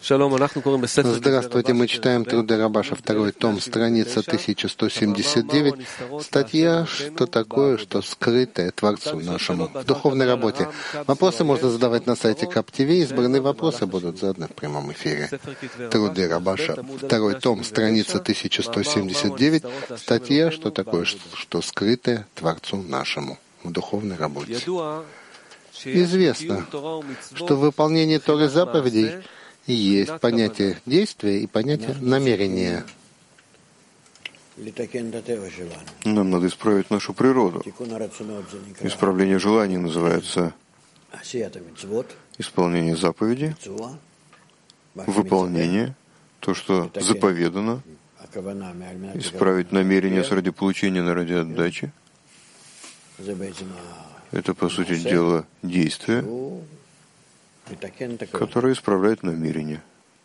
Здравствуйте, мы читаем труды Рабаша, второй том, страница 1179, статья «Что такое, что скрытое Творцу нашему» в духовной работе. Вопросы можно задавать на сайте КАП ТВ, избранные вопросы будут заданы в прямом эфире. Труды Рабаша, второй том, страница 1179, статья «Что такое, что скрытое Творцу нашему» в духовной работе. Известно, что в выполнении Торы заповедей есть понятие действия и понятие намерения. Нам надо исправить нашу природу. Исправление желаний называется исполнение заповеди, выполнение, то, что заповедано, исправить намерение ради получения, ради отдачи. Это, по сути дела, действие, которое исправляет намерение.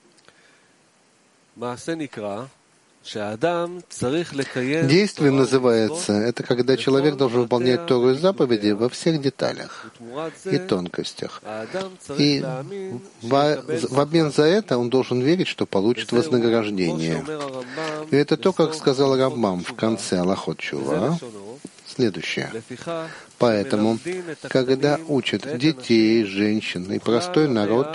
Действие называется, это когда человек должен выполнять Тору и заповеди во всех деталях и тонкостях. И в обмен за это он должен верить, что получит вознаграждение. И это то, как сказал Рамбам в конце Алахот Тшува, следующее. Поэтому, когда учат детей, женщин и простой народ,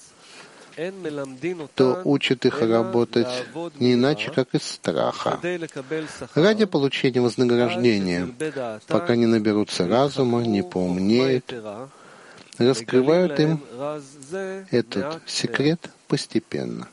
то учат их работать не иначе, как из страха, ради получения вознаграждения, пока не наберутся разума, не поумнеют, раскрывают им этот секрет постепенно.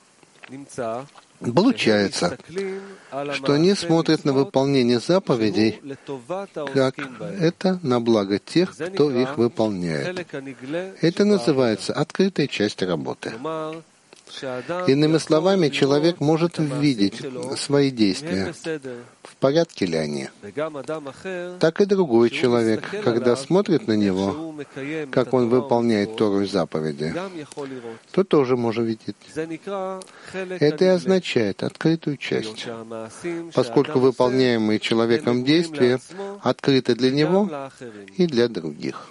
Получается, что они смотрят на выполнение заповедей, как это на благо тех, кто их выполняет. Это называется открытая часть работы. Иными словами, человек может видеть свои действия, в порядке ли они. Так и другой человек, когда смотрит на него, как он выполняет Тору и заповеди, то тоже может видеть. Это и означает открытую часть, поскольку выполняемые человеком действия открыты для него и для других.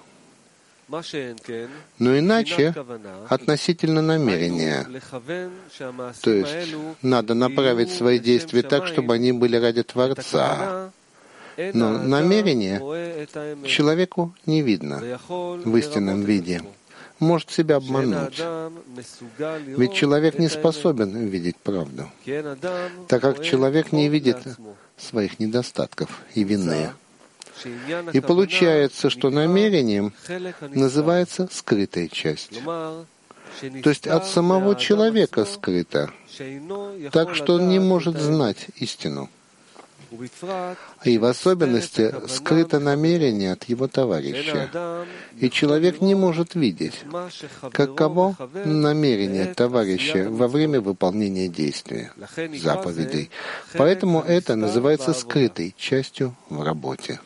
Но иначе относительно намерения. То есть надо направить свои действия так, чтобы они были ради Творца. Но намерение человеку не видно в истинном виде. Может себя обмануть. Ведь человек не способен видеть правду, так как человек не видит своих недостатков и вины. И получается, что намерением называется скрытая часть. То есть от самого человека скрыто, так что он не может знать истину. И в особенности скрыто намерение от его товарища. И человек не может видеть, каково намерение товарища во время выполнения действия, заповедей. Поэтому это называется скрытой частью в работе.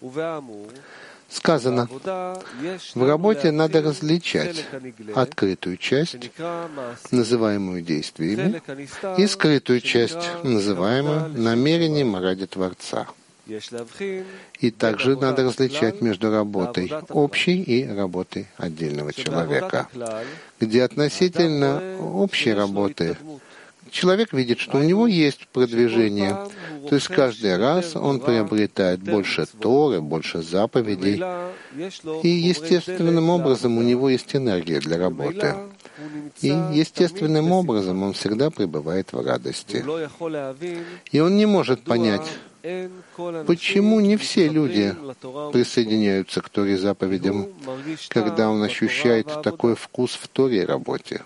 Сказано, в работе надо различать открытую часть, называемую действиями, и скрытую часть, называемую намерением ради Творца. И также надо различать между работой общей и работой отдельного человека, где относительно общей работы человек видит, что у него есть продвижение, то есть каждый раз он приобретает больше Торы, больше заповедей, и естественным образом у него есть энергия для работы. И естественным образом он всегда пребывает в радости. И он не может понять, почему не все люди присоединяются к Торе и заповедям, когда он ощущает такой вкус в Торе и работе.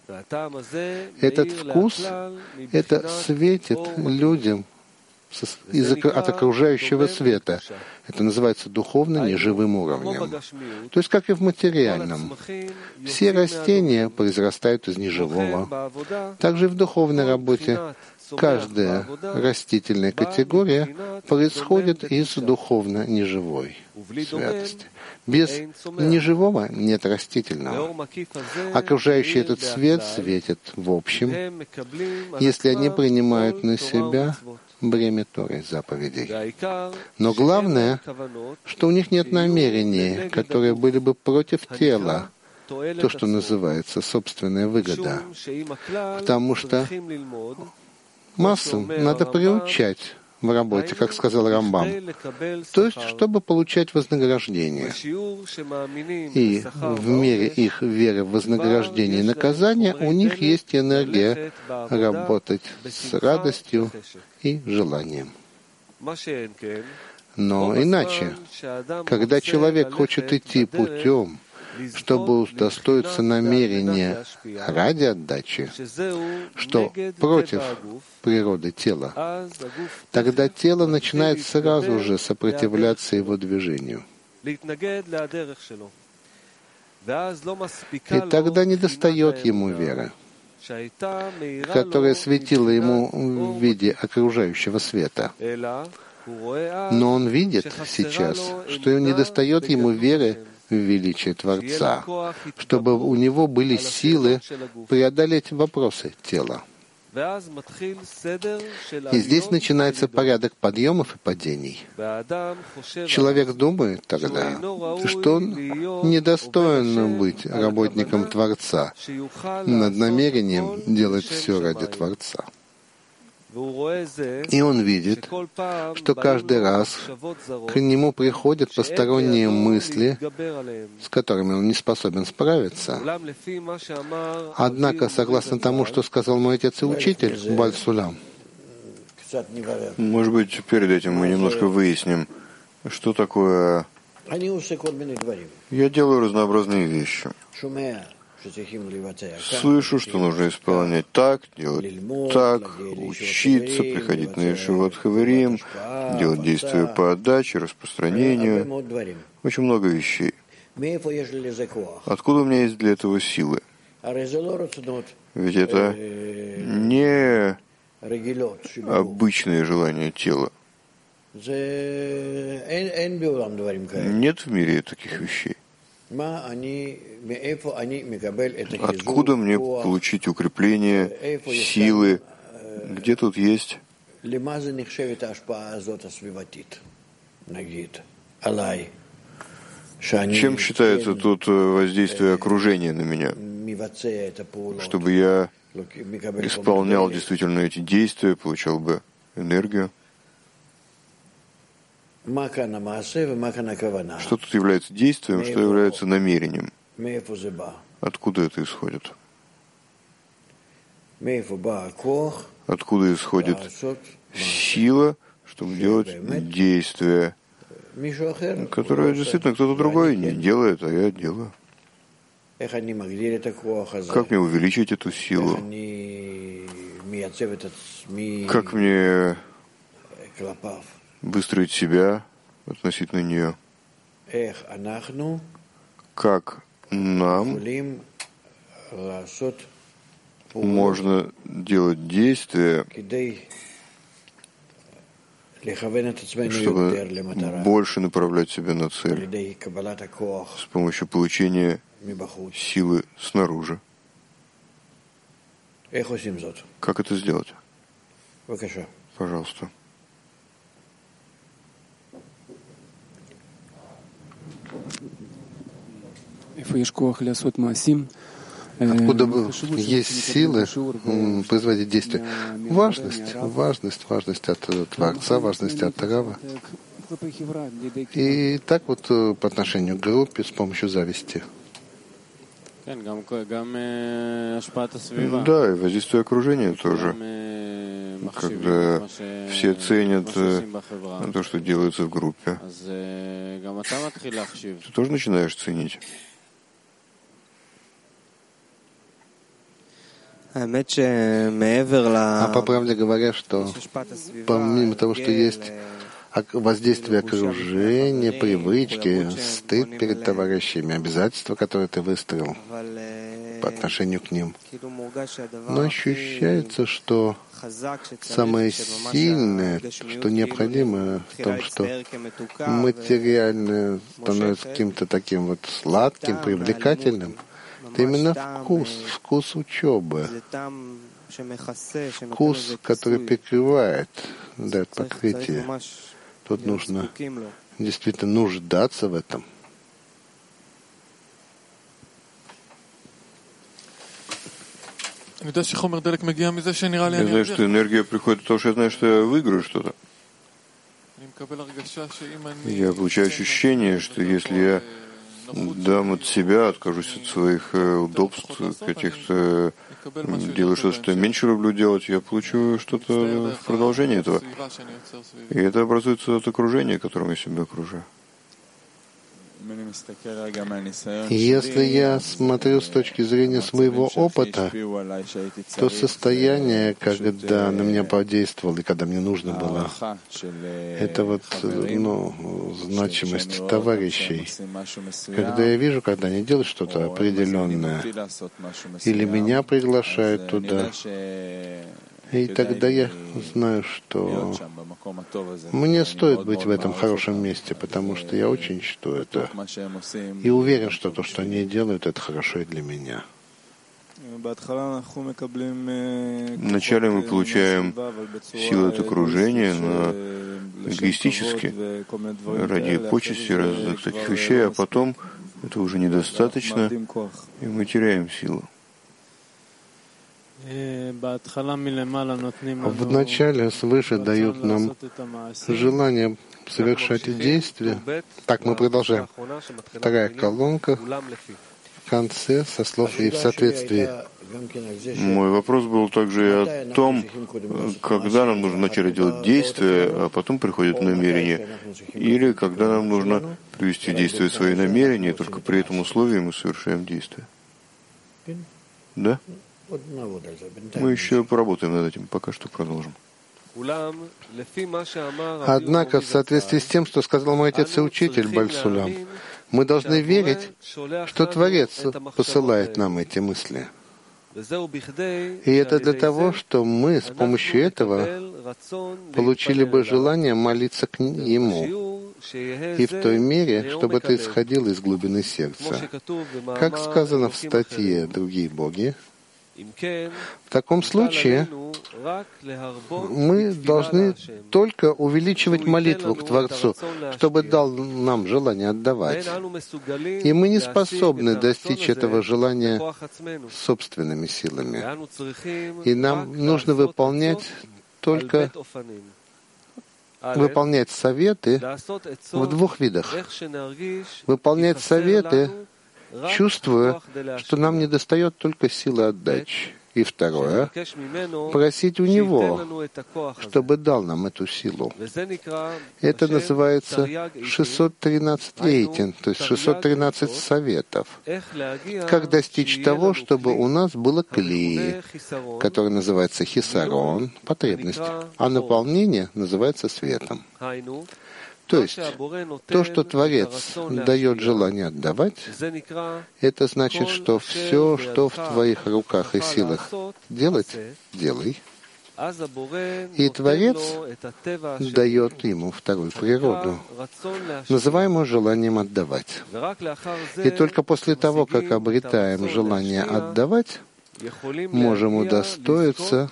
Этот вкус, это светит людям от окружающего света. Это называется духовно неживым уровнем. То есть, как и в материальном. Все растения произрастают из неживого. Также и в духовной работе каждая растительная категория происходит из духовно-неживой святости. Без неживого нет растительного. Окружающий этот свет светит в общем, если они принимают на себя бремя Торы заповедей. Но главное, что у них нет намерений, которые были бы против тела, то, что называется собственная выгода, потому что массу надо приучать в работе, как сказал Рамбам, то есть, чтобы получать вознаграждение. И в мере их веры в вознаграждение и наказание у них есть энергия работать с радостью и желанием. Но иначе, когда человек хочет идти путем, чтобы удостоиться намерения ради отдачи, что против природы тела, тогда тело начинает сразу же сопротивляться его движению. И тогда недостает ему веры, которая светила ему в виде окружающего света. Но он видит сейчас, что недостает ему веры в величие Творца, чтобы у него были силы преодолеть вопросы тела. И здесь начинается порядок подъемов и падений. Человек думает тогда, что он недостоин быть работником Творца, над намерением делать все ради Творца. И он видит, что каждый раз к нему приходят посторонние мысли, с которыми он не способен справиться. Однако, согласно тому, что сказал мой отец и учитель, Баль Сулам, может быть, перед этим мы немножко выясним, что такое... Я делаю разнообразные вещи. Слышу, что нужно исполнять так, делать так, учиться, приходить на Ешивот Хаварим, делать действия по отдаче, распространению. Очень много вещей. Откуда у меня есть для этого силы? Ведь это не обычные желания тела. Нет в мире таких вещей. Откуда мне получить укрепление, силы? Где тут есть? Чем считается тут воздействие окружения на меня? Чтобы я исполнял действительно эти действия, получал бы энергию. Что тут является действием, что является намерением? Откуда это исходит? Откуда исходит сила, чтобы делать действия, которые действительно кто-то другой не делает, а я делаю? Как мне увеличить эту силу? Как мне выстроить себя относительно нее? Как нам можно делать действия, чтобы больше направлять себя на цель с помощью получения силы снаружи? Как это сделать? Пожалуйста. Откуда есть силы производить действия? Важность от Творца, важность от Рава. И так вот по отношению к группе с помощью зависти. Да, и воздействие окружения тоже. Когда все ценят то, что делается в группе, ты тоже начинаешь ценить. А по правде говоря, что помимо того, что есть воздействие окружения, привычки, стыд перед товарищами, обязательства, которые ты выстроил по отношению к ним, но ощущается, что самое сильное, что необходимо в том, что материальное становится каким-то таким вот сладким, привлекательным, это именно вкус учебы, вкус, который прикрывает, дает покрытие. Тут нужно действительно нуждаться в этом. Я знаю, что энергия приходит от того, что я знаю, что я выиграю что-то. Я получаю ощущение, что если я дам от себя, откажусь от своих удобств, каких-то, делаю что-то, что я меньше люблю делать, я получу что-то в продолжение этого. И это образуется от окружения, которым я себя окружаю. Если я смотрю с точки зрения своего опыта, то состояние, когда на меня подействовало и когда мне нужно было, это вот значимость товарищей. Когда я вижу, когда они делают что-то определенное, или меня приглашают туда, и тогда я знаю, что мне стоит быть в этом хорошем месте, потому что я очень чту это. И уверен, что то, что они делают, это хорошо и для меня. Вначале мы получаем силу от окружения, но эгоистически, ради почести, разных таких вещей, а потом это уже недостаточно, и мы теряем силу. Вначале свыше дают нам желание совершать действия. Так, мы продолжаем. Вторая колонка в конце со слов и в соответствии. Мой вопрос был также и о том, когда нам нужно вначале делать действия, а потом приходит намерение, или когда нам нужно привести в действие свои намерения, и только при этом условии мы совершаем действия. Да? Мы еще поработаем над этим, пока что продолжим. Однако, в соответствии с тем, что сказал мой отец и учитель Бальсулям, мы должны верить, что Творец посылает нам эти мысли. И это для того, что мы с помощью этого получили бы желание молиться к Ему, и в той мере, чтобы это исходило из глубины сердца. Как сказано в статье «Другие боги», в таком случае мы должны только увеличивать молитву к Творцу, чтобы дал нам желание отдавать. И мы не способны достичь этого желания собственными силами. И нам нужно выполнять советы в двух видах. Выполнять советы, чувствуя, что нам недостает только силы отдачи. И второе, просить у Него, чтобы дал нам эту силу. Это называется 613 эйтин, то есть 613 советов. Как достичь того, чтобы у нас было кли, которое называется хисарон, потребность, а наполнение называется светом. То есть, то, что Творец дает желание отдавать, это значит, что все, что в твоих руках и силах делать, делай. И Творец дает ему вторую природу, называемую желанием отдавать. И только после того, как обретаем желание отдавать, можем удостоиться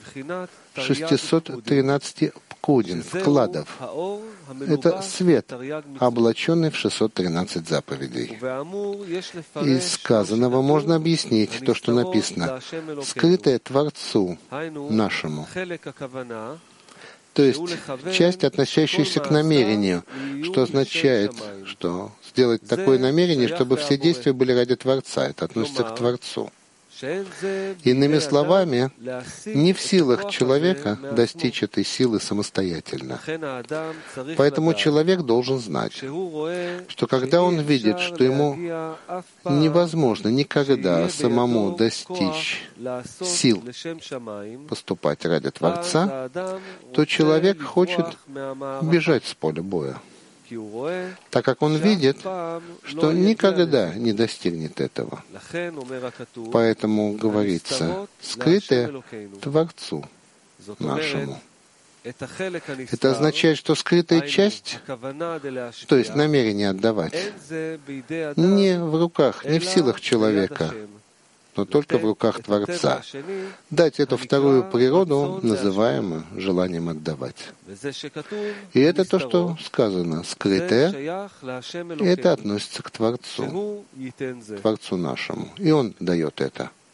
613 пкудин, вкладов. Это свет, облаченный в 613 заповедей. Из сказанного можно объяснить то, что написано «скрытое Творцу нашему». То есть часть, относящаяся к намерению, что означает, что сделать такое намерение, чтобы все действия были ради Творца. Это относится к Творцу. Иными словами, не в силах человека достичь этой силы самостоятельно. Поэтому человек должен знать, что когда он видит, что ему невозможно никогда самому достичь сил поступать ради Творца, то человек хочет бежать с поля боя, так как он видит, что никогда не достигнет этого. Поэтому говорится, скрытое Творцу нашему. Это означает, что скрытая часть, то есть намерение отдавать, не в руках, не в силах человека, но только в руках Творца. Дать эту вторую природу, называемую желанием отдавать. И это то, что сказано, скрытое, и это относится к Творцу нашему. И Он дает это.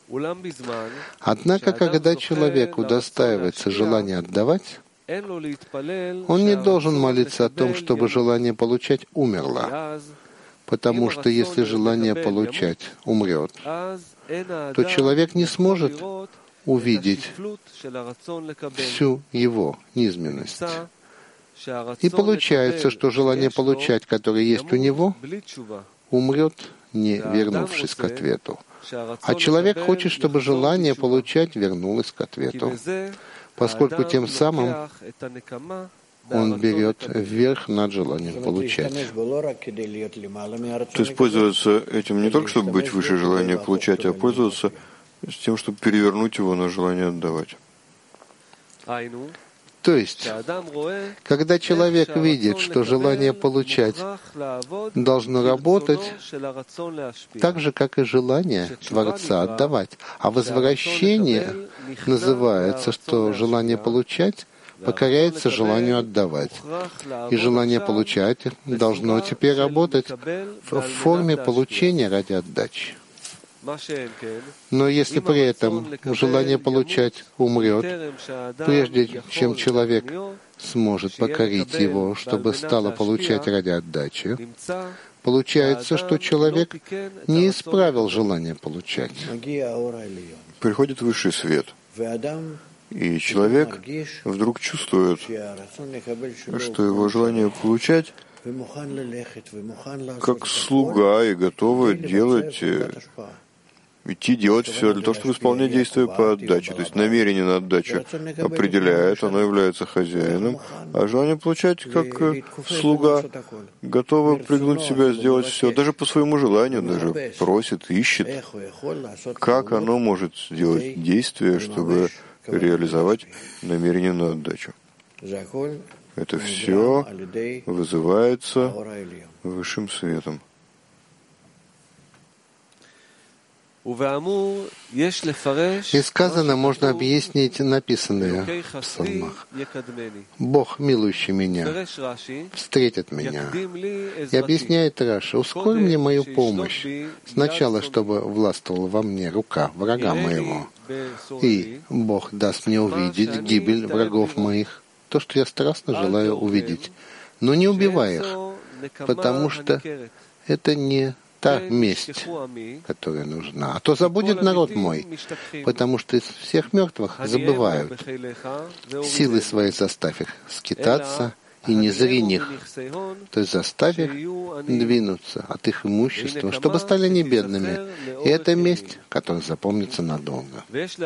Однако, когда человек удостаивается желания отдавать, он не должен молиться о том, чтобы желание получать умерло, потому что если желание получать умрет, то человек не сможет увидеть всю его низменность. И получается, что желание получать, которое есть у него, умрет, не вернувшись к ответу. А человек хочет, чтобы желание получать вернулось к ответу, поскольку тем самым он берет верх над желанием получать. То есть пользоваться этим не только, чтобы быть выше желания получать, а пользоваться тем, чтобы перевернуть его на желание отдавать. То есть, когда человек видит, что желание получать должно работать так же, как и желание Творца отдавать, а возвращение называется, что желание получать покоряется желанию отдавать. И желание получать должно теперь работать в форме получения ради отдачи. Но если при этом желание получать умрет, прежде чем человек сможет покорить его, чтобы стало получать ради отдачи, получается, что человек не исправил желание получать. Приходит высший свет, и человек вдруг чувствует, что его желание получать как слуга и готовы идти делать все для того, чтобы исполнять действия по отдаче. То есть намерение на отдачу определяет, оно является хозяином, а желание получать как слуга готово пригнуть себя, сделать все, даже по своему желанию, даже просит, ищет, как оно может сделать действие, чтобы реализовать намерение на отдачу. Это все вызывается высшим светом. И сказано, можно объяснить написанное в псалмах. «Бог, милующий меня, встретит меня». И объясняет Раши: «Ускорь мне мою помощь, сначала, чтобы властвовала во мне рука врага моего, и Бог даст мне увидеть гибель врагов моих, то, что я страстно желаю увидеть, но не убивай их, потому что это не та месть, которая нужна. А то забудет народ мой, потому что из всех мертвых забывают. Силы свои заставь их скитаться, и не зри них, то есть заставь их двинуться от их имущества, чтобы стали они бедными. И это месть, которая запомнится надолго».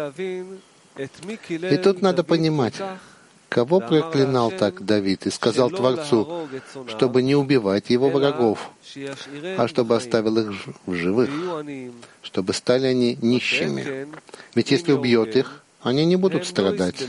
И тут надо понимать, кого проклинал так Давид и сказал Творцу, чтобы не убивать его врагов, а чтобы оставил их в живых, чтобы стали они нищими. Ведь если убьет их, они не будут страдать.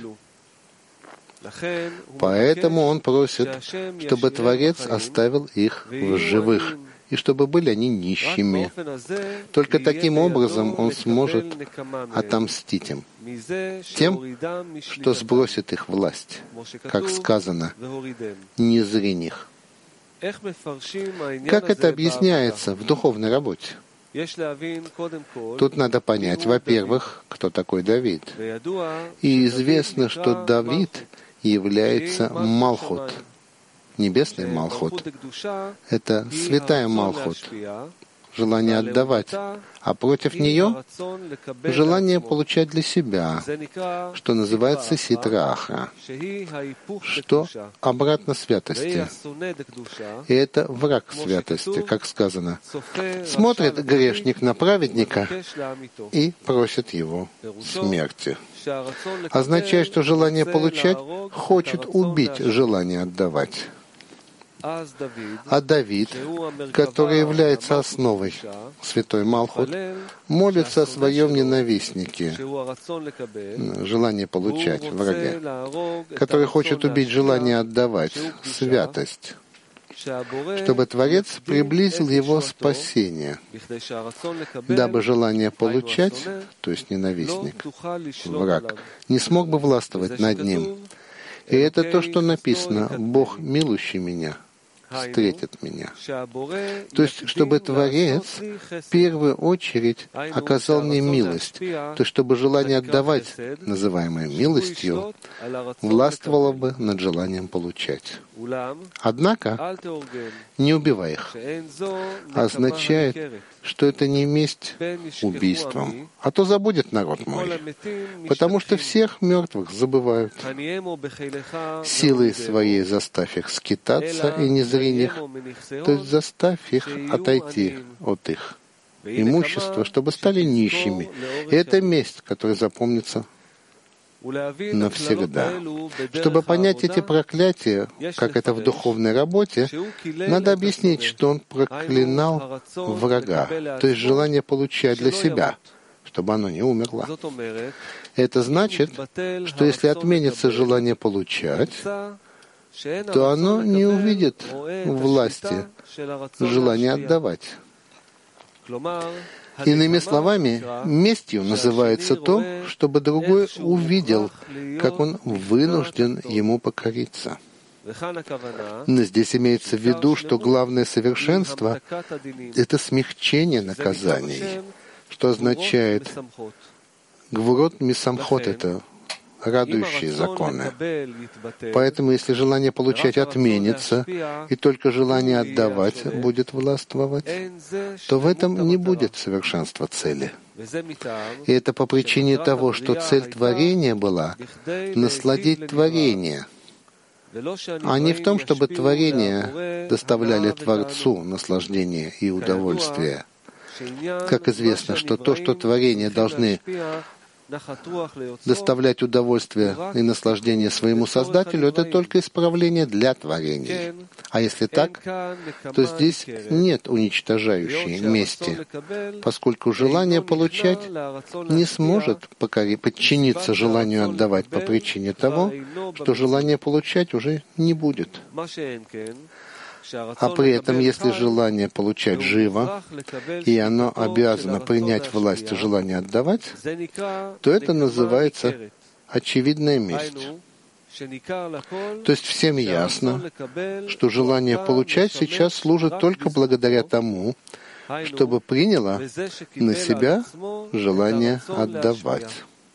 Поэтому он просит, чтобы Творец оставил их в живых, и чтобы были они нищими. Только таким образом он сможет отомстить им, тем, что сбросит их власть, как сказано, «не зри них». Как это объясняется в духовной работе? Тут надо понять, во-первых, кто такой Давид. И известно, что Давид является Малхут, небесный Малхут. Это святая Малхут, желание отдавать, а против нее желание получать для себя, что называется ситра ахра, что обратно святости. И это враг святости, как сказано. Смотрит грешник на праведника и просит его смерти. Означает, что желание получать хочет убить желание отдавать. А Давид, который является основой святой Малхут, молится о своем ненавистнике, желание получать, враге, который хочет убить желание отдавать, святость, чтобы Творец приблизил его спасение, дабы желание получать, то есть ненавистник, враг, не смог бы властвовать над ним. И это то, что написано: «Бог, милующий меня, встретит меня. То есть, чтобы Творец в первую очередь оказал мне милость, то есть, чтобы желание отдавать, называемое милостью, властвовало бы над желанием получать. Однако, не убивай их, означает, что это не месть убийством, а то забудет народ мой, потому что всех мертвых забывают. Силой своей заставь их скитаться и не зринь их, то есть заставь их отойти от их имущества, чтобы стали нищими. И это месть, которая запомнится навсегда. Чтобы понять эти проклятия, как это в духовной работе, надо объяснить, что он проклинал врага, то есть желание получать для себя, чтобы оно не умерло. Это значит, что если отменится желание получать, то оно не увидит власти желания отдавать. Иными словами, местью называется то, чтобы другой увидел, как он вынужден ему покориться. Но здесь имеется в виду, что главное совершенство — это смягчение наказаний, что означает «гвурот мисамхот» — это радующие законы. Поэтому, если желание получать отменится, и только желание отдавать будет властвовать, то в этом не будет совершенства цели. И это по причине того, что цель творения была насладить творение, а не в том, чтобы творение доставляли Творцу наслаждение и удовольствие. Как известно, что то, что творения должны доставлять удовольствие и наслаждение своему Создателю, это только исправление для творений. А если так, то здесь нет уничтожающей мести, поскольку желание получать не сможет подчиниться желанию отдавать по причине того, что желание получать уже не будет. А при этом, если желание получать живо, и оно обязано принять власть и желание отдавать, то это называется очевидная месть. То есть всем ясно, что желание получать сейчас служит только благодаря тому, чтобы приняло на себя желание отдавать.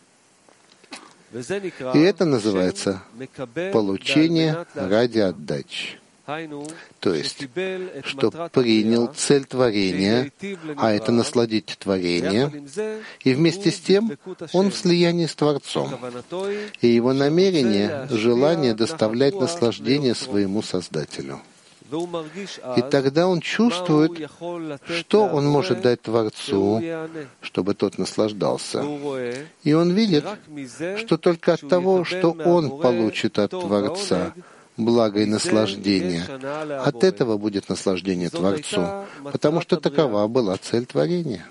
И это называется получение ради отдачи. То есть, что принял цель творения, а это насладить творение, и вместе с тем он в слиянии с Творцом, и его намерение — желание доставлять наслаждение своему Создателю. И тогда он чувствует, что он может дать Творцу, чтобы тот наслаждался. И он видит, что только от того, что он получит от Творца благо и наслаждение, от этого будет наслаждение Творцу, потому что такова была цель творения.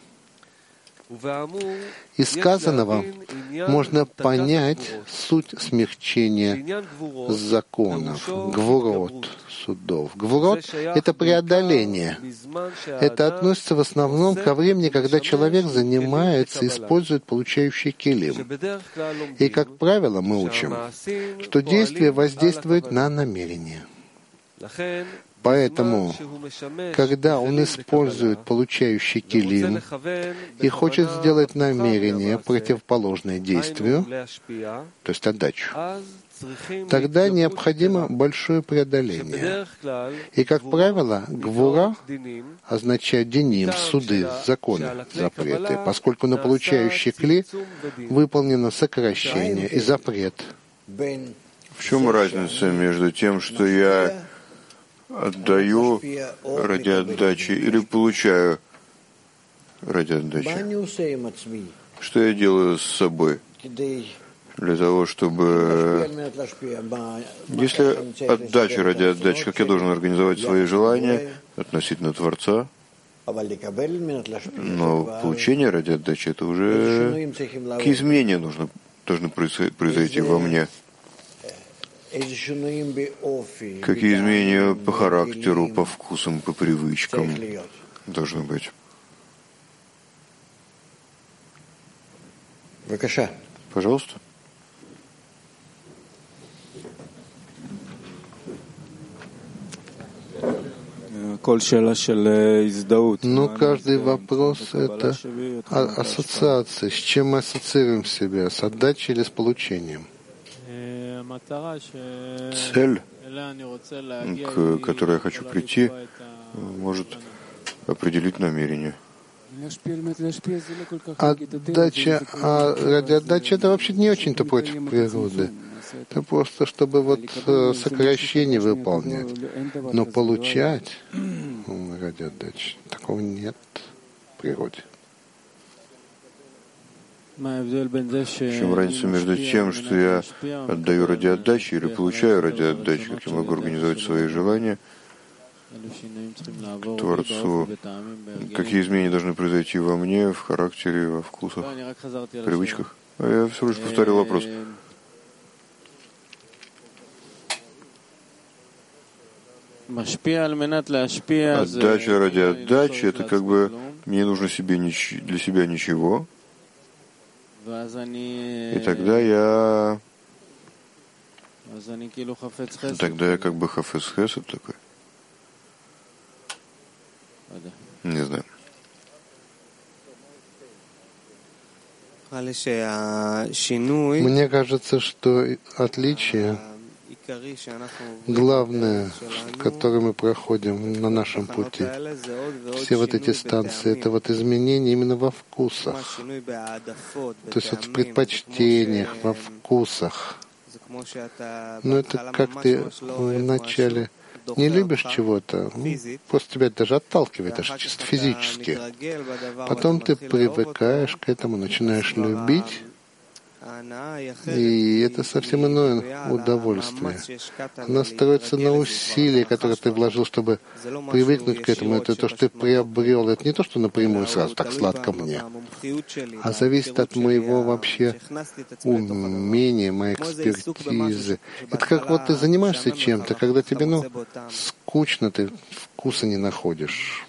Из сказанного можно понять суть смягчения законов, гвурот, судов. Гвурот — это преодоление. Это относится в основном ко времени, когда человек занимается, использует получающий килим. И, как правило, мы учим, что действие воздействует на намерение. Поэтому, когда он использует получающий килим и хочет сделать намерение, противоположное действию, то есть отдачу, тогда необходимо большое преодоление. И, как правило, гвура означает диним, суды, законы, запреты, поскольку на получающий кли выполнено сокращение и запрет. В чем разница между тем, что я отдаю ради отдачи или получаю ради отдачи? Что я делаю с собой для того, чтобы... Если отдача ради отдачи, как я должен организовать свои желания относительно Творца, но получение ради отдачи — это уже какие изменения должны произойти во мне. Какие изменения по характеру, по вкусам, по привычкам должны быть? Пожалуйста. Но каждый вопрос — это ассоциация. С чем мы ассоциируем себя? С отдачей или с получением? Цель, к которой я хочу прийти, может определить намерение. Отдача, ради отдачи — это вообще не очень-то против природы. Это просто, чтобы вот сокращение выполнять. Но получать ради отдачи такого нет в природе. В чем разница между тем, что я отдаю ради отдачи или получаю ради отдачи, как я могу организовать свои желания к Творцу, какие изменения должны произойти во мне, в характере, во вкусах, в привычках? А я всего лишь повторил вопрос. Отдача ради отдачи — это как бы мне не нужно для себя ничего, и тогда я как бы хафец хесед такой. Не знаю. Мне кажется, что отличие главное, которое мы проходим на нашем пути, все вот эти станции, это вот изменения именно во вкусах. То есть вот в предпочтениях, во вкусах. Но это как ты вначале не любишь чего-то, просто тебя даже отталкивает, аж чисто физически. Потом ты привыкаешь к этому, начинаешь любить, и это совсем иное удовольствие. Оно строится на усилии, которые ты вложил, чтобы привыкнуть к этому. Это то, что ты приобрел. Это не то, что напрямую сразу так сладко мне, а зависит от моего вообще умения, моей экспертизы. Это как вот ты занимаешься чем-то, когда тебе, скучно, ты вкуса не находишь.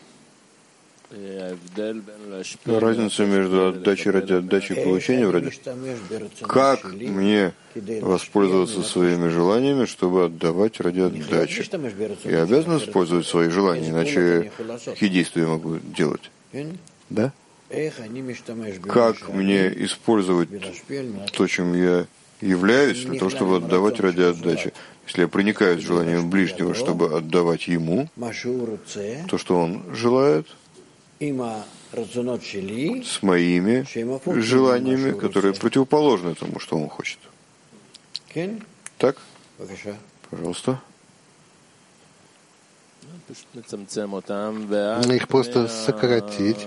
Разница между отдачей ради отдачи и получением ради. Как мне воспользоваться своими желаниями, чтобы отдавать ради отдачи? Я обязан использовать свои желания, иначе какие действия я могу делать? Да? Как мне использовать то, чем я являюсь, для того, чтобы отдавать ради отдачи? Если я проникаюсь желанием ближнего, чтобы отдавать ему то, что он желает, с моими желаниями, которые противоположны тому, что он хочет. Так? Пожалуйста. Их просто сократить,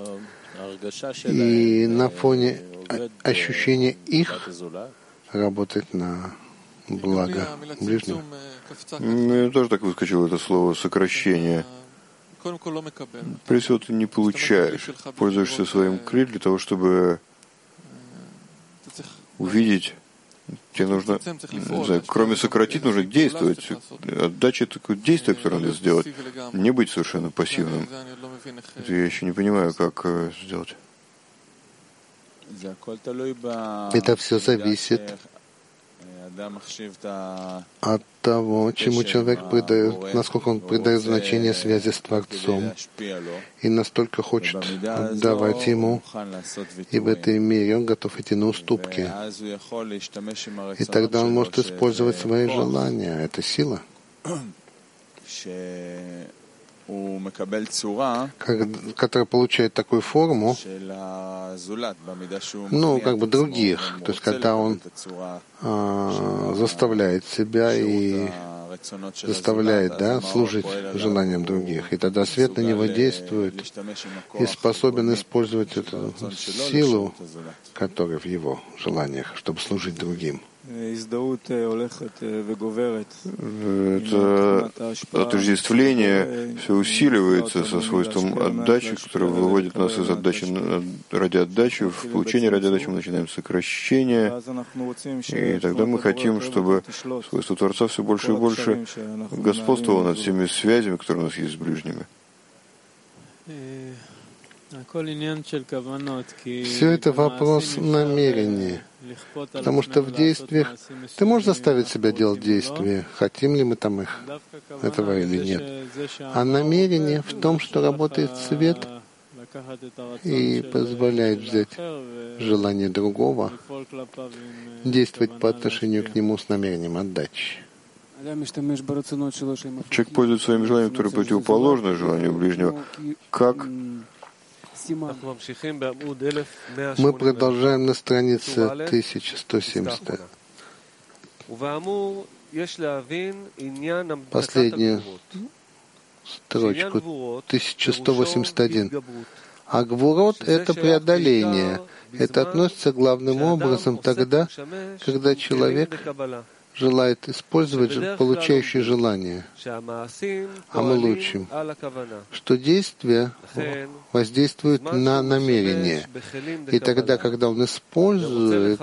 и на фоне ощущения их работать на благо ближнего. Я тоже так выскочил это слово «сокращение». Прежде всего, ты не получаешь, пользуешься своим кли для того, чтобы увидеть. Тебе нужно, не знаю, кроме сократить, нужно действовать. Отдача — это такое действие, которое надо сделать. Не быть совершенно пассивным. Это я еще не понимаю, как сделать. Это все зависит от того, чему человек придает, насколько он придает значение связи с Творцом и настолько хочет отдавать ему, и в этой мере он готов идти на уступки. И тогда он может использовать свои желания. Это сила. Которая получает такую форму, других. То есть, когда он заставляет себя и заставляет, служить желаниям других. И тогда свет на него действует и способен использовать эту силу, которая в его желаниях, чтобы служить другим. Это отождествление все усиливается со свойством отдачи, которое выводит нас из отдачи ради отдачи в получение ради отдачи. Мы начинаем сокращение, и тогда мы хотим, чтобы свойство Творца все больше и больше господствовало над всеми связями, которые у нас есть с ближними. Все это вопрос намерения. Потому что в действиях ты можешь заставить себя делать действия, хотим ли мы там их, этого или нет. А намерение в том, что работает свет и позволяет взять желание другого, действовать по отношению к нему с намерением отдачи. Человек пользуется своим желанием, которое противоположно желанию ближнего. Как? Мы продолжаем на странице 1170. Последнюю строчку, 1181. А гвурот — это преодоление. Это относится главным образом тогда, когда человек желает использовать получающее желание. А мы учим, что действие воздействует на намерение. И тогда, когда он использует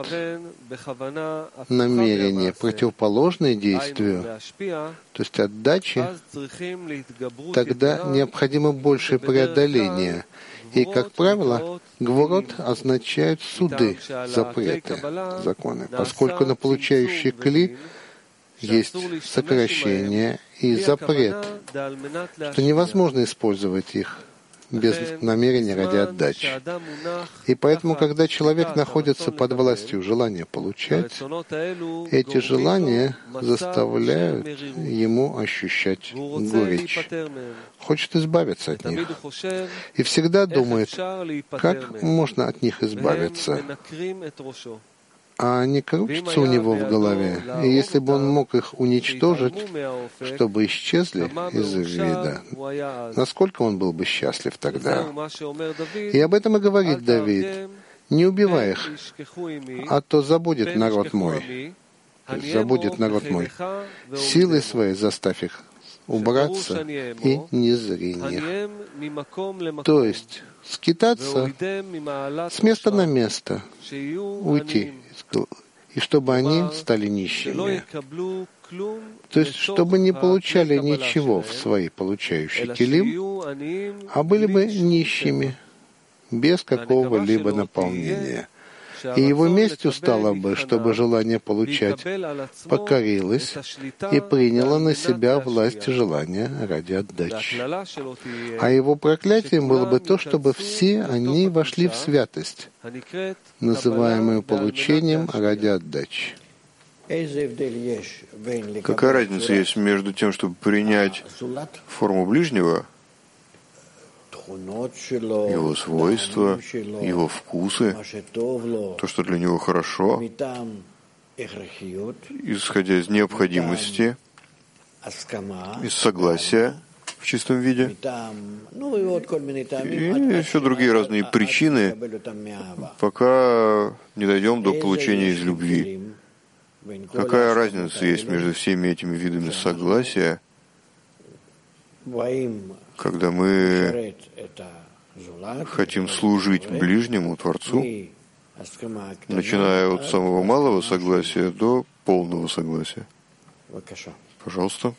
намерение, противоположное действию, то есть отдачи, тогда необходимо большее преодоление. И, как правило, гвурот означают суды, запреты, законы, поскольку на получающие кли есть сокращение и запрет, что невозможно использовать их без намерения ради отдачи. И поэтому, когда человек находится под властью желания получать, эти желания заставляют ему ощущать горечь, хочет избавиться от них. И всегда думает, как можно от них избавиться. А они крутятся у него в голове. И если бы он мог их уничтожить, чтобы исчезли из вида, насколько он был бы счастлив тогда. И об этом и говорит Давид. Не убивай их, а то забудет народ мой. Забудет народ мой. Силой своей заставь их убраться и незрение. То есть скитаться с места на место, уйти, и чтобы они стали нищими. То есть, чтобы не получали ничего в свои получающие килим, а были бы нищими, без какого-либо наполнения. И его местью стало бы, чтобы желание получать покорилось и приняло на себя власть желания ради отдачи. А его проклятием было бы то, чтобы все они вошли в святость, называемую получением ради отдачи. Какая разница есть между тем, чтобы принять форму ближнего, его свойства, его вкусы, то, что для него хорошо, исходя из необходимости, из согласия в чистом виде, и еще другие разные причины, пока не дойдем до получения из любви. Какая разница есть между всеми этими видами согласия, когда мы хотим служить ближнему Творцу, начиная от самого малого согласия до полного согласия? Пожалуйста.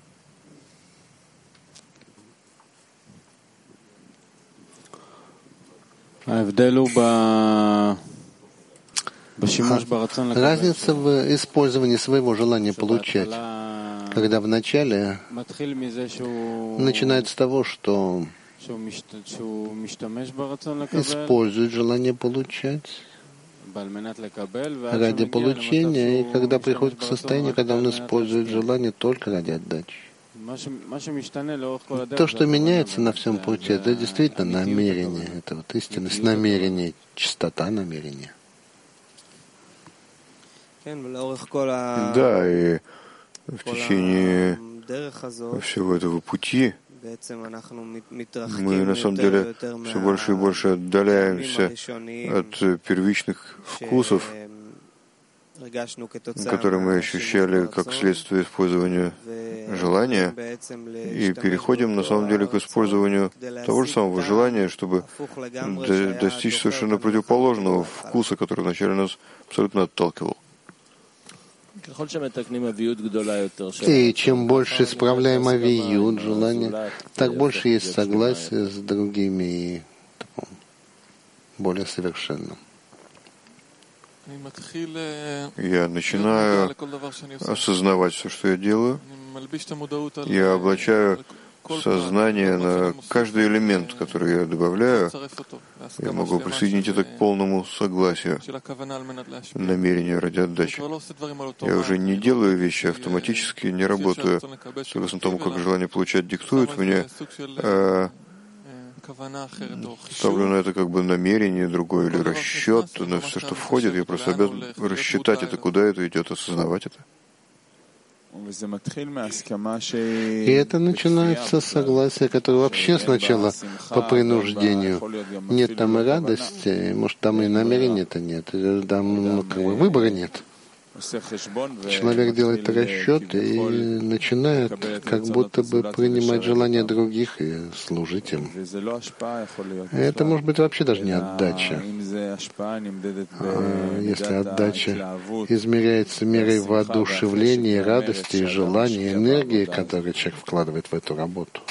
Разница в использовании своего желания получать, когда вначале начинает с того, что использует желание получать ради получения, и когда приходит к состоянию, когда он использует желание только ради отдачи. То, что меняется на всем пути, это действительно намерение, это вот истинность намерения, чистота намерения. Да, и в течение всего этого пути мы на самом деле все больше и больше отдаляемся от первичных вкусов, которые мы ощущали как следствие использования желания, и переходим на самом деле к использованию того же самого желания, чтобы достичь совершенно противоположного вкуса, который вначале нас абсолютно отталкивал. И чем больше исправляем авиют, желание, так больше есть согласие с другими и более совершенным. Я начинаю осознавать все, что я делаю. Я облачаю сознание на каждый элемент, который я добавляю. Я могу присоединить это к полному согласию, намерению ради отдачи. Я уже не делаю вещи автоматически, не работаю согласно тому, как желание получать диктует мне, ставлю на это как бы намерение другое или расчет, на все, что входит, я просто обязан рассчитать это, куда это идет, осознавать это. И это начинается с согласия, которое вообще сначала по принуждению. Нет там и радости, может, там и намерения-то нет, там как бы выбора нет. Человек делает расчет и начинает как будто бы принимать желания других и служить им. Это может быть вообще даже не отдача. Если отдача измеряется мерой воодушевления, радости и желания, энергии, которые человек вкладывает в эту работу.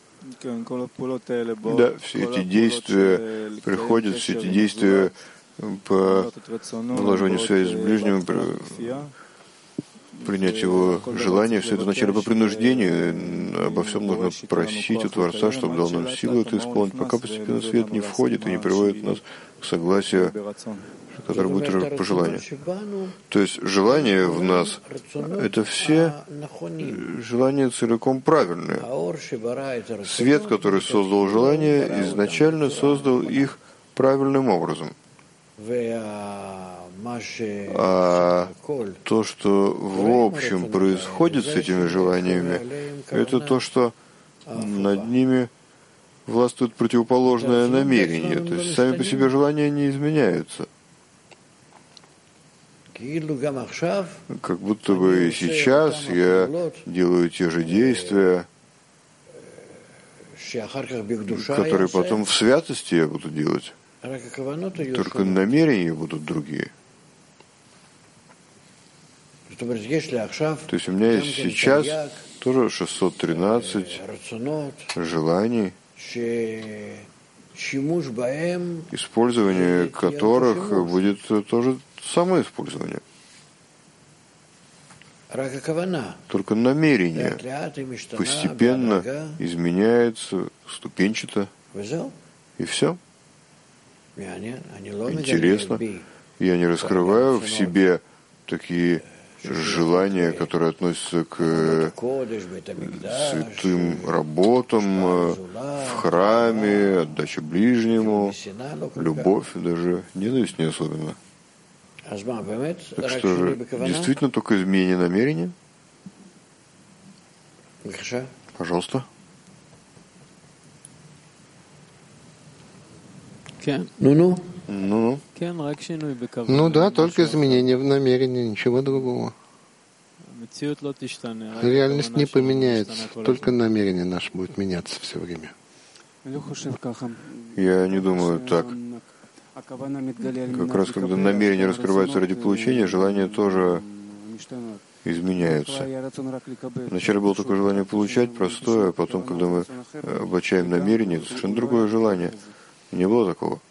Да, все эти действия приходят, все эти действия по наложению связи с ближним, принять его желание, все это вначале по принуждению. Обо всем нужно просить у Творца, чтобы дал нам силу это исполнить, пока постепенно свет не входит и не приводит нас к согласию, которое будет уже по желанию. То есть желание в нас — это все желания целиком правильные. Свет, который создал желание, изначально создал их правильным образом. А то, что в общем происходит с этими желаниями, это то, что над ними властвует противоположное намерение. То есть сами по себе желания не изменяются. Как будто бы и сейчас я делаю те же действия, которые потом в святости я буду делать. Только намерения будут другие. То есть у меня есть сейчас тоже 613 желаний, использование которых будет тоже самоиспользование. Только намерение постепенно изменяется, ступенчато, и все. Интересно. Я не раскрываю в себе такие желания, которые относятся к святым работам в храме, отдача ближнему, любовь, даже ненависть не особенно. Так что же, действительно только изменение намерения? Пожалуйста. Ну да, только изменение в намерении, ничего другого. Реальность не поменяется, только намерение наше будет меняться все время. Я не думаю так. Как раз когда намерение раскрывается ради получения, желания тоже изменяются. Вначале было только желание получать, простое, а потом, когда мы облачаем намерение, это совершенно другое желание. Не было такого.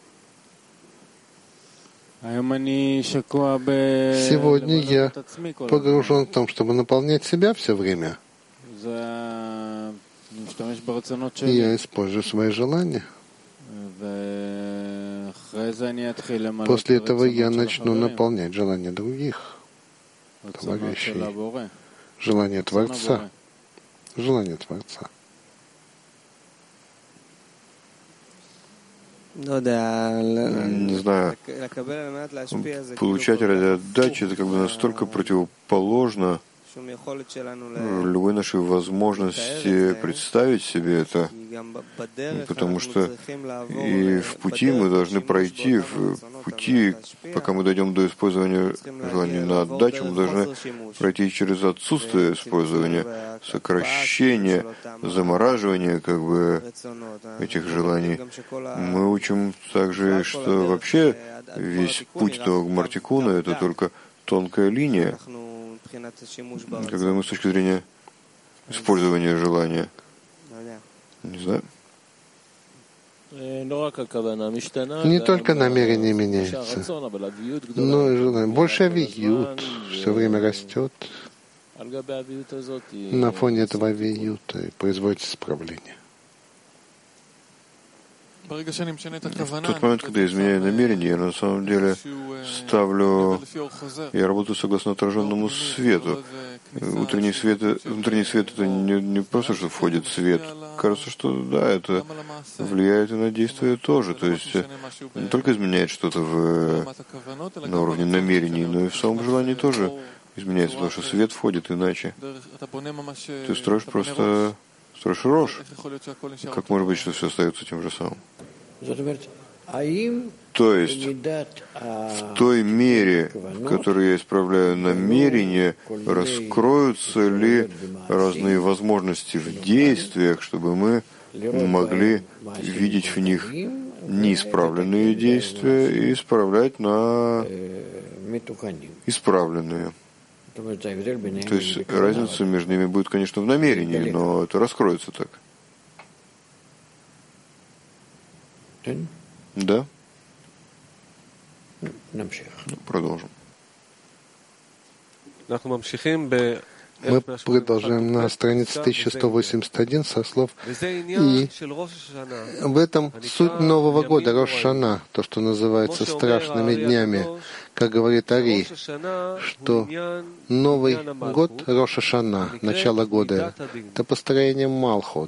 Сегодня я погружен в том, чтобы наполнять себя все время. И я использую свои желания. После этого я начну наполнять желания других товарищей. Желание Творца. Желание Творца. Не знаю, получать ради отдачи — это как бы настолько противоположно любой нашей возможности представить себе это, потому что и в пути мы должны пройти, в пути, пока мы дойдем до использования желания на отдачу, мы должны пройти через отсутствие использования, сокращение, замораживание как бы этих желаний. Мы учим также, что вообще весь путь до Гмартикуна — это только тонкая линия, когда мы с точки зрения использования желания. Не знаю. Не только намерение меняется, но и желание. Больше авиют все время растет. На фоне этого авиюта и производится исправление. В тот момент, когда я изменяю намерение, я на самом деле я работаю согласно отраженному свету. Внутренний свет это не просто, что входит свет. Кажется, что да, это влияет и на действие тоже. То есть не только изменяет что-то на уровне намерений, но и в самом желании тоже изменяется, потому что свет входит иначе. Ты строишь рожь. Как может быть, что все остается тем же самым? То есть, в той мере, в которой я исправляю намерения, раскроются ли разные возможности в действиях, чтобы мы могли видеть в них неисправленные действия и исправлять на исправленные. То есть разница между ними будет, конечно, в намерении, но это раскроется так. Да? Продолжим. Мы продолжаем на странице 1181 со слов «И в этом суть Нового года, Рош Шана, то, что называется страшными днями, как говорит Ари, что Новый год, Рош Шана, начало года, это построение Малхут,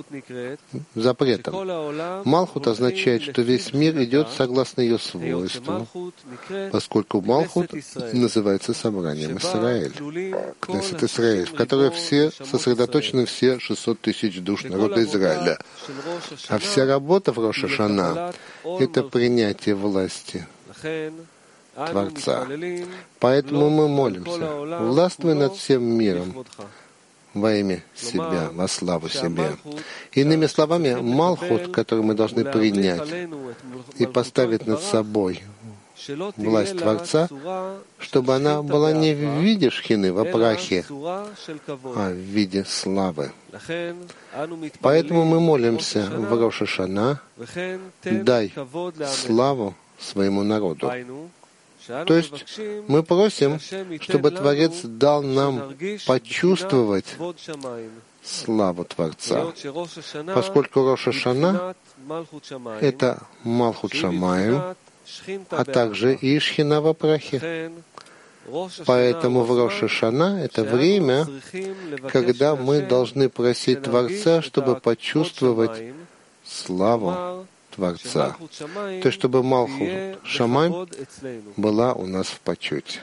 запретом. Малхут означает, что весь мир идет согласно ее свойствам, поскольку Малхут называется собранием Исраэль, Кнессет Исраэль, в которой сосредоточены все 600 тысяч душ народа Израиля. А вся работа в Рош Шана — это принятие власти Творца. Поэтому мы молимся: властвуй над всем миром во имя себя, во славу себе. Иными словами, Малхут, который мы должны принять и поставить над собой власть Творца, чтобы она была не в виде шхины, во прахе, а в виде славы. Поэтому мы молимся в Рош Шана: дай славу своему народу. То есть мы просим, чтобы Творец дал нам почувствовать славу Творца, поскольку Рош Шана — это Малхут Шамаим, а также и шхина во прахе. Поэтому в Рош Шана — это время, когда мы должны просить Творца, чтобы почувствовать славу Творца, то есть чтобы Малхут Шамаим была у нас в почете.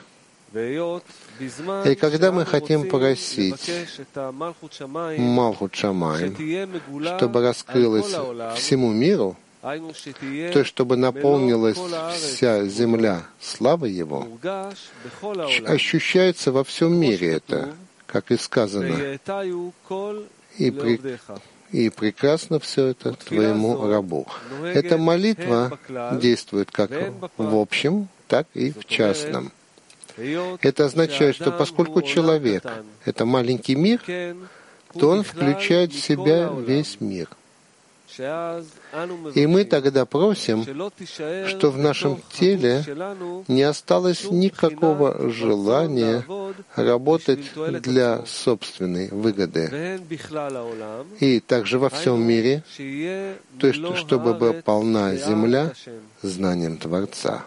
И когда мы хотим просить Малхут Шамаим, чтобы раскрылась всему миру, то есть чтобы наполнилась вся земля славой Его, ощущается во всем мире это, как и сказано, и прекрасно все это твоему рабу. Эта молитва действует как в общем, так и в частном. Это означает, что поскольку человек — это маленький мир, то он включает в себя весь мир. И мы тогда просим, что в нашем теле не осталось никакого желания работать для собственной выгоды. И также во всем мире, то есть чтобы была полна земля знанием Творца.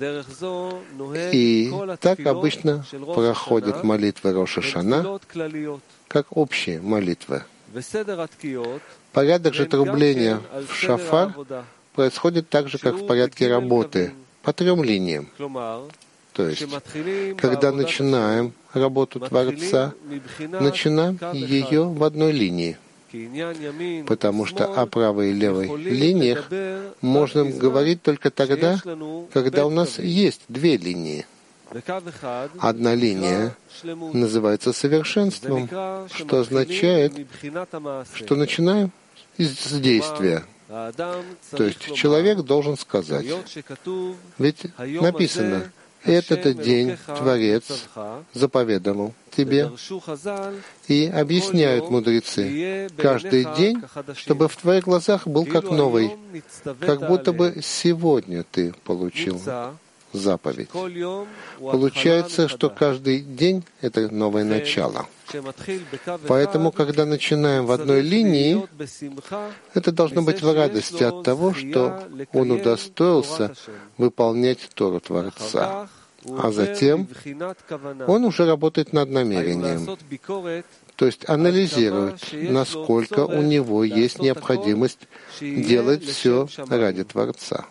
И так обычно проходят молитвы Рош Шана, как общие молитвы. Порядок же трубления в шафар происходит так же, как в порядке работы, по 3 линиям. То есть, когда начинаем работу Творца, начинаем ее в одной линии. Потому что о правой и левой линиях можно говорить только тогда, когда у нас есть 2 линии. Одна линия называется совершенством, что означает, что начинаем с действия. То есть человек должен сказать. Ведь написано: Этот день Творец заповедовал тебе, и объясняют мудрецы, каждый день, чтобы в твоих глазах был как новый, как будто бы сегодня ты получил заповедь. Получается, что каждый день — это новое начало. Поэтому, когда начинаем в одной линии, это должно быть в радости от того, что он удостоился выполнять Тору Творца. А затем он уже работает над намерением. То есть анализирует, насколько у него есть необходимость делать все ради Творца.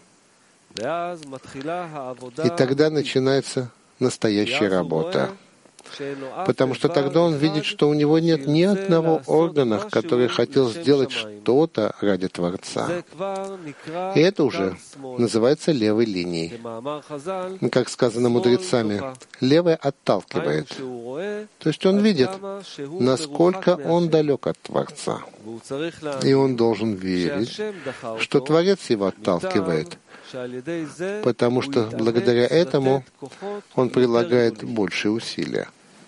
И тогда начинается настоящая работа. Потому что тогда он видит, что у него нет ни одного органа, который хотел сделать что-то ради Творца. И это уже называется левой линией. Как сказано мудрецами, левая отталкивает. То есть он видит, насколько он далек от Творца. И он должен верить, что Творец его отталкивает, потому что благодаря этому он прилагает большие усилия.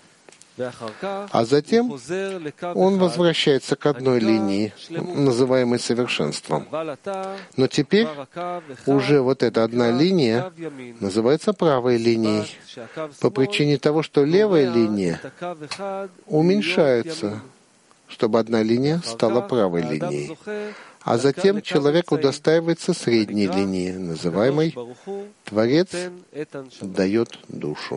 А затем он возвращается к одной линии, называемой совершенством. Но теперь уже вот эта одна линия называется правой линией, по причине того, что левая линия уменьшается, чтобы одна линия стала правой линией. А затем человек удостаивается средней линии, называемой «Творец дает душу».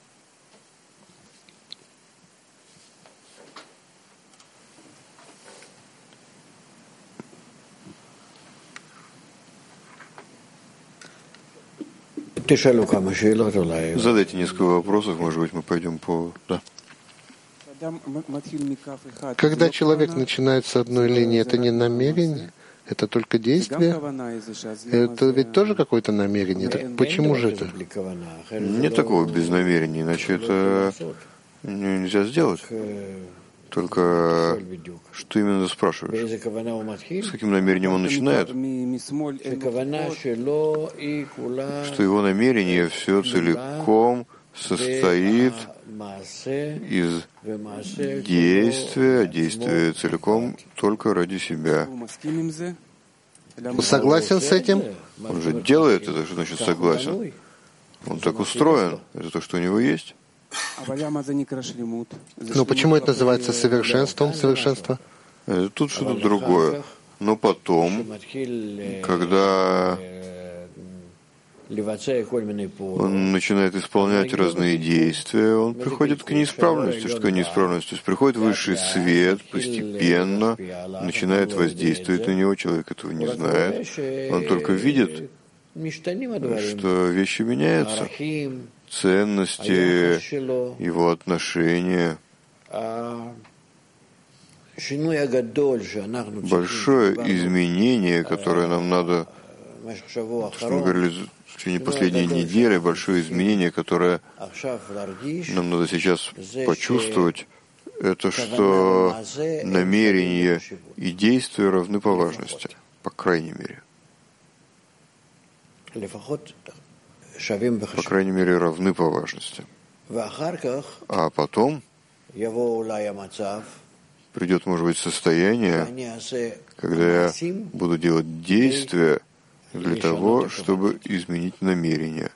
Задайте несколько вопросов, может быть, мы пойдем по... Да. Когда человек начинает с одной линии, это не намерение, это только действие. Это ведь тоже какое-то намерение. Так почему же это? Нет такого без намерения, иначе это нельзя сделать. Только что именно спрашиваешь? С каким намерением он начинает? Что его намерение все целиком состоит из действия, а действие целиком только ради себя. Согласен с этим? Он же делает это, что значит согласен. Он так устроен. Это то, что у него есть. Но почему это называется совершенством, совершенство? Тут что-то другое. Но потом, когда он начинает исполнять разные действия, он приходит к неисправности. Что такое неисправность? То есть приходит высший свет, постепенно начинает воздействовать на него, человек этого не знает. Он только видит, что вещи меняются, ценности, его отношения. Большое изменение, которое нам надо, что мы говорили в течение последней недели, большое изменение, которое нам надо сейчас почувствовать, это что намерение и действие равны по важности, по крайней мере. По крайней мере, равны по важности. А потом придет, может быть, состояние, когда я буду делать действия для того, чтобы изменить намерение.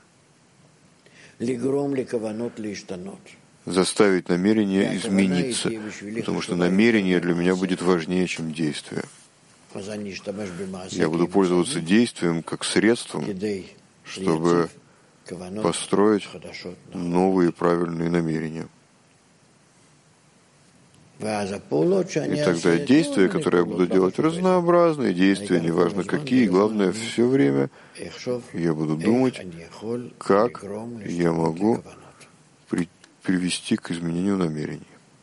Заставить намерение измениться, потому что намерение для меня будет важнее, чем действие. Я буду пользоваться действием как средством, чтобы построить новые правильные намерения. И тогда действия, которые я буду делать, разнообразные действия, неважно какие, главное, все время я буду думать, как я могу привести к изменению намерений.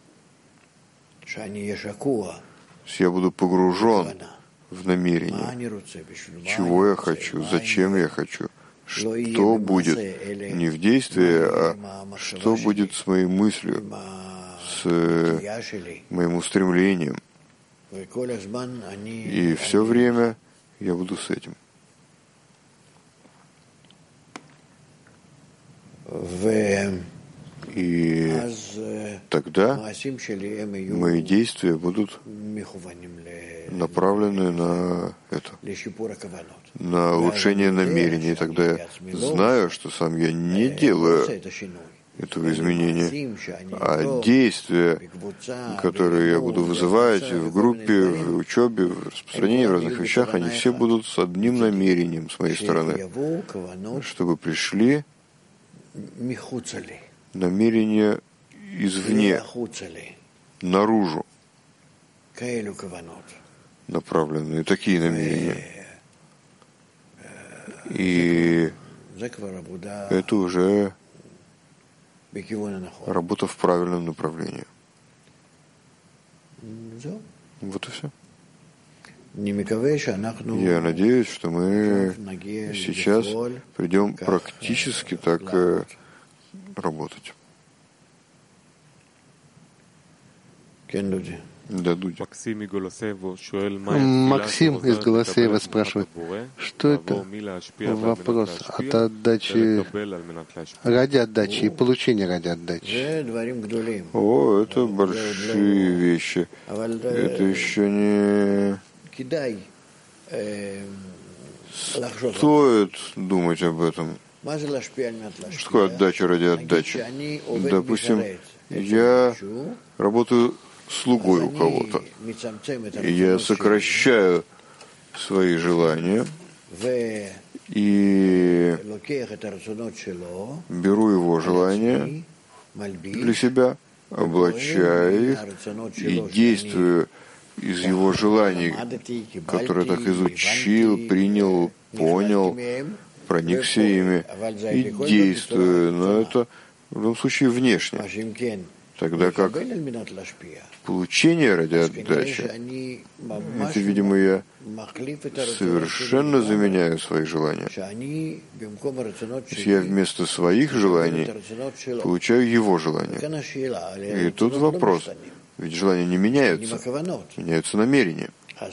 Я буду погружен в намерение, чего я хочу, зачем я хочу, что будет не в действии, а что будет с моей мыслью, с моим устремлением. И все время я буду с этим. И тогда мои действия будут направлены на это, на улучшение намерений. И тогда я знаю, что сам я не делаю этого изменения, а действия, которые я буду вызывать в группе, в учебе, в распространении, в разных вещах, они все будут с одним намерением с моей стороны, чтобы пришли намерения извне, наружу, направленные, такие намерения. И это уже работа в правильном направлении. Вот и все. Я надеюсь, что мы сейчас придем практически так работать. Да, Дудя. Максим из Голосеева спрашивает, что это вопрос от отдачи ради отдачи и получения ради отдачи. О, это большие вещи. Это еще не стоит думать об этом. Что такое отдача ради отдачи? Допустим, я работаю слугой у кого-то, и я сокращаю свои желания и беру его желания для себя, облачаю их и действую из его желаний, которые так изучил, принял, понял, проникся ими и действую, но это в любом случае внешне. Тогда как получение ради отдачи, это, видимо, я совершенно заменяю свои желания. То есть я вместо своих желаний получаю его желания. И тут вопрос, ведь желания не меняются, меняются намерения.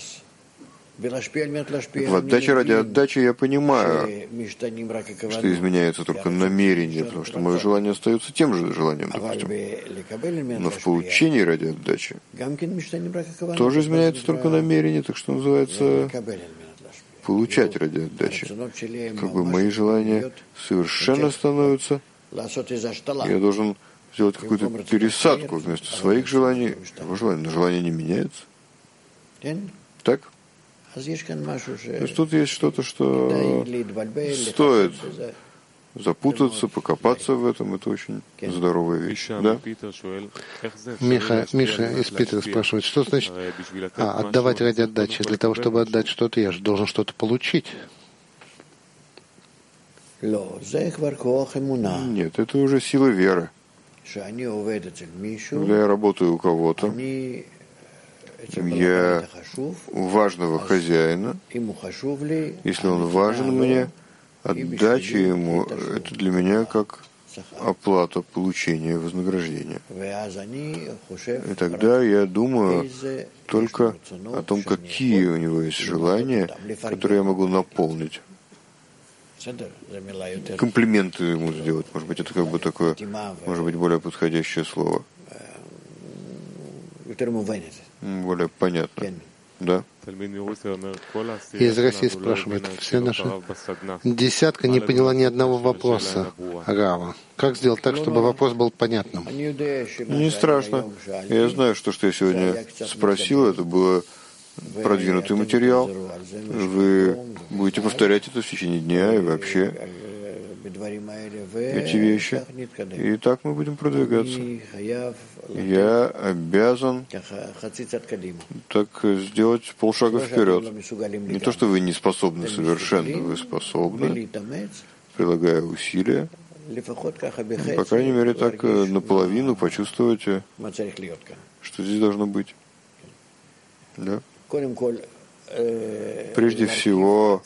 В отдаче ради отдачи я понимаю, что изменяется только намерение, потому что мое желание остается тем же желанием, допустим. Но в получении ради отдачи тоже изменяется только намерение, так что называется получать ради отдачи. Как бы мои желания совершенно становятся, я должен сделать какую-то пересадку вместо своих желаний, его желания, но желание не меняется. Так? То есть тут есть что-то, что стоит запутаться, покопаться в этом. Это очень здоровая вещь. Да? Миша из Питера спрашивает, что значит отдавать ради отдачи? Для того, чтобы отдать что-то, я же должен что-то получить. Нет, это уже сила веры. Когда я работаю у кого-то, я у важного хозяина, если он важен мне, отдача ему – это для меня как оплата получения вознаграждения. И тогда я думаю только о том, какие у него есть желания, которые я могу наполнить. Комплименты ему сделать, может быть, это как бы такое, может быть, более подходящее слово. Более понятно. Да? Из России спрашивает, все наши десятка не поняла ни одного вопроса Рава. Как сделать так, чтобы вопрос был понятным? Не страшно. Я знаю, что я сегодня спросил, это было продвинутый материал. Вы будете повторять это в течение дня и вообще эти вещи. И так мы будем продвигаться. Я обязан так сделать полшага вперед. Не то, что вы не способны совершенно, вы способны, прилагая усилия, по крайней мере, так наполовину почувствовать, что здесь должно быть. Да? Прежде всего,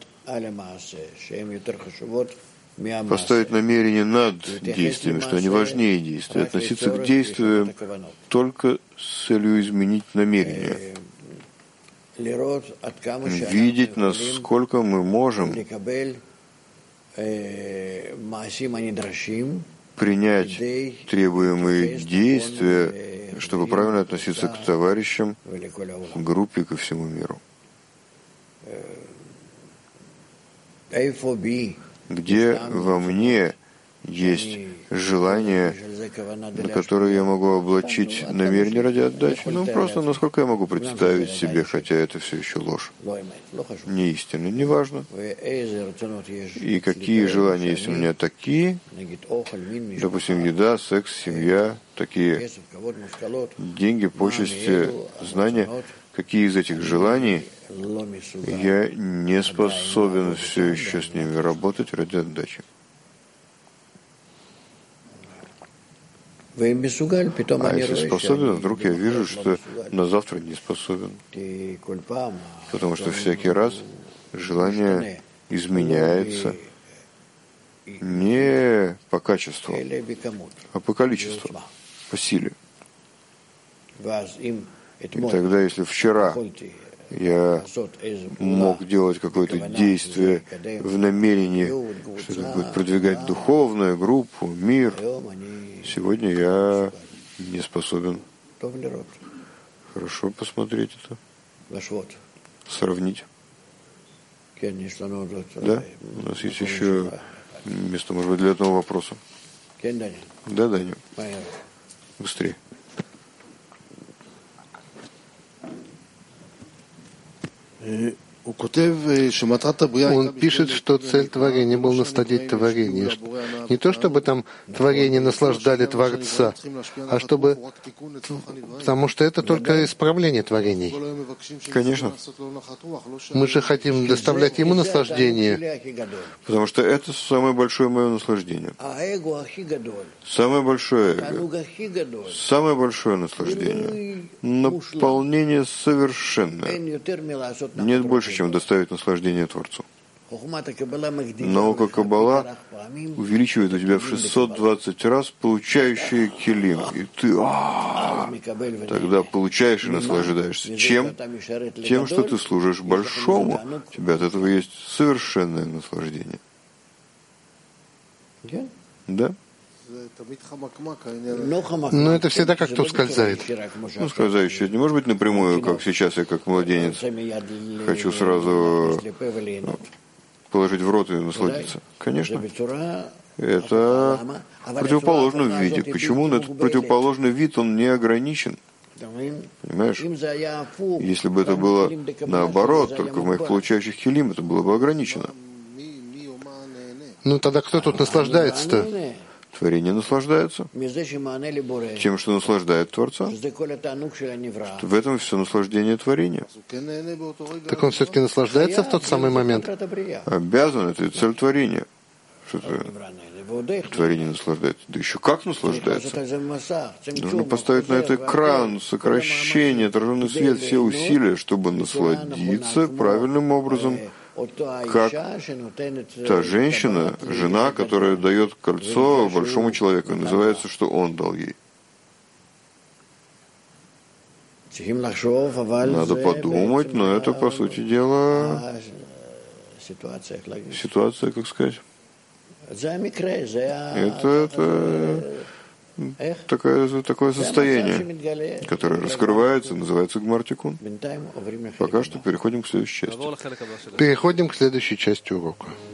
поставить намерение над действиями, что они важнее действий, относиться к действиям только с целью изменить намерение, видеть, насколько мы можем принять требуемые действия, чтобы правильно относиться к товарищам, к группе, ко всему миру. Где во мне есть желание, на которое я могу облачить намерение ради отдачи? Ну, просто насколько я могу представить себе, хотя это все еще ложь. Не истина, не важно. И какие желания есть у меня такие, допустим, еда, секс, семья, такие деньги, почести, знания, какие из этих желаний я не способен все еще с ними работать ради отдачи. А если способен, вдруг я вижу, что на завтра не способен. Потому что всякий раз желание изменяется не по качеству, а по количеству, по силе. И тогда, если вчера я мог делать какое-то действие в намерении, что это будет продвигать духовную группу, мир, сегодня я не способен. Хорошо посмотреть это. Сравнить. Да? У нас есть еще место, может быть, для одного вопроса. Да, Даня. Быстрее. Он пишет, что цель творения была насладить творение. Не то, чтобы там творение наслаждали Творца, а чтобы... Потому что это только исправление творений. Конечно. Мы же хотим доставлять ему наслаждение. Потому что это самое большое мое наслаждение. Самое большое эго. Самое большое наслаждение. Наполнение совершенное. Нет больше, чем доставить наслаждение Творцу. Наука Каббала увеличивает у тебя в 620 раз получающие килим. И ты тогда получаешь и наслаждаешься. Чем? Тем, что ты служишь большому. У тебя от этого есть совершенное наслаждение. Да? Но это всегда как-то ускользает. Ну, ускользающее не может быть напрямую, как сейчас я, как младенец, хочу сразу положить в рот и насладиться. Конечно. Это в противоположном виде. Почему? Но этот противоположный вид, он не ограничен. Понимаешь? Если бы это было наоборот, только в моих получающих хилим, это было бы ограничено. Ну, тогда кто тут наслаждается-то? Творение наслаждается тем, что наслаждает Творца. В этом все наслаждение творения. Так он все-таки наслаждается в тот самый момент? Обязан, это цель творения. Что-то творение наслаждается. Да еще как наслаждается? Нужно поставить на это экран, сокращение, отраженный свет, все усилия, чтобы насладиться правильным образом. Как та женщина, жена, которая дает кольцо большому человеку, называется, что он дал ей. Надо подумать, но это, по сути дела, ситуация, как сказать. Это такое состояние, которое раскрывается, называется Гмар-Тикун. Пока что переходим к следующей части. Переходим к следующей части урока.